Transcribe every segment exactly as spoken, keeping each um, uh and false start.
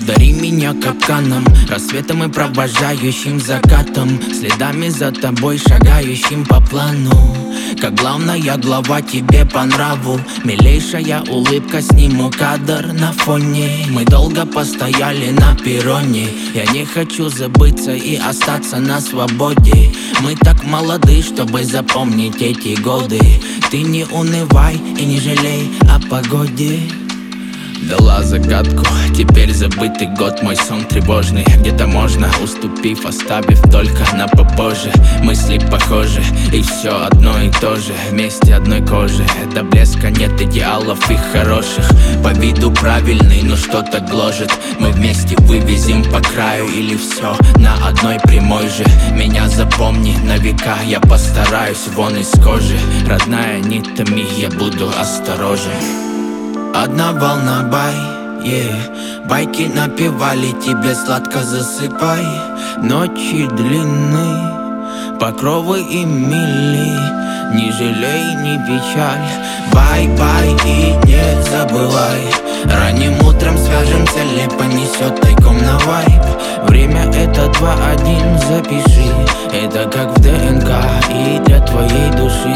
Одари меня капканом, рассветом и провожающим закатом, следами за тобой, шагающим по плану. Как главная глава тебе по нраву, милейшая улыбка, сниму кадр на фоне. Мы долго постояли на перроне, я не хочу забыться и остаться на свободе. Мы так молоды, чтобы запомнить эти годы. Ты не унывай и не жалей о погоде. Дала загадку, теперь забытый год, мой сон тревожный. Где-то можно, уступив, оставив только на попозже. Мысли похожи, и все одно и то же, вместе одной кожи. До блеска нет идеалов и хороших, по виду правильный, но что-то гложет. Мы вместе вывезем по краю или все на одной прямой же. Меня запомни на века, я постараюсь вон из кожи. Родная, не томи, я буду осторожен. Одна волна, бай, yeah. Байки напевали, тебе сладко засыпай. Ночи длинны, покровы и мили, не жалей, не печаль. Бай-бай и не забывай, ранним утром свяжем цели, понесет тайком на вайб. Время это два один, запиши, это как в ДНК и для твоей души,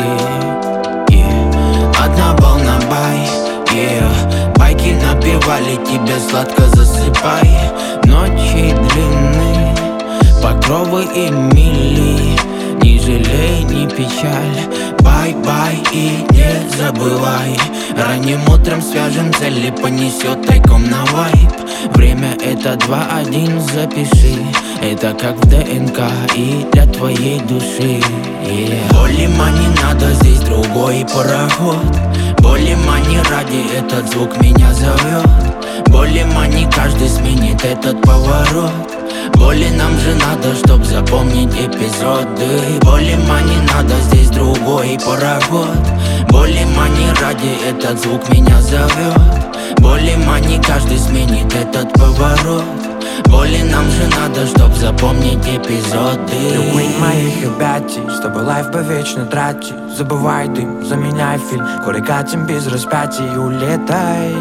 yeah. Одна волна, бай, yeah. Байки напевали, тебе сладко засыпай. Ночи длинны, покровы и мили, не жалей, не печаль. Бай-бай и не забывай, ранним утром свяжем цели, понесет тайком на вайб. Время это два один, запиши, это как в ДНК и для твоей души, yeah. Болима не надо, здесь другой пароход. Болима не ради, этот звук меня зовет. Болима не каждый сменит этот поворот. Боли нам же надо, чтоб запомнить эпизоды. Болима не надо, здесь другой пароход. Болима не ради, этот звук меня зовет. Болима не каждый сменит этот поворот. Боли нам же надо, чтоб запомнить эпизоды. Любые моих объятий, с тобой лайф по вечно трати. Забывай дым, заменяй фильм, горы катим без распятий. Улетай,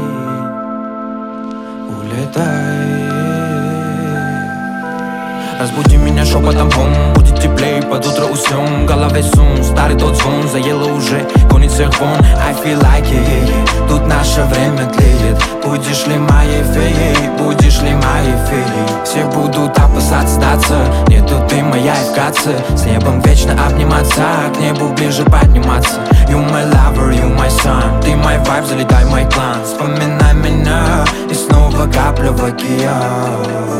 улетай. Разбуди меня шепотом, бум, будет теплей, под утро уснем. В голове сум, старый тот звон, заело уже, гонит всех вон. I feel like it, тут наше время тлеет. Будешь ли моей феей, будешь ли моей феей? Все будут опасаться сдаться, нету ты моя и вкратце. С небом вечно обниматься, к небу ближе подниматься. You my lover, you my sun, ты мой вайб, залетай в мой клан. Вспоминай меня, и снова капля в океан.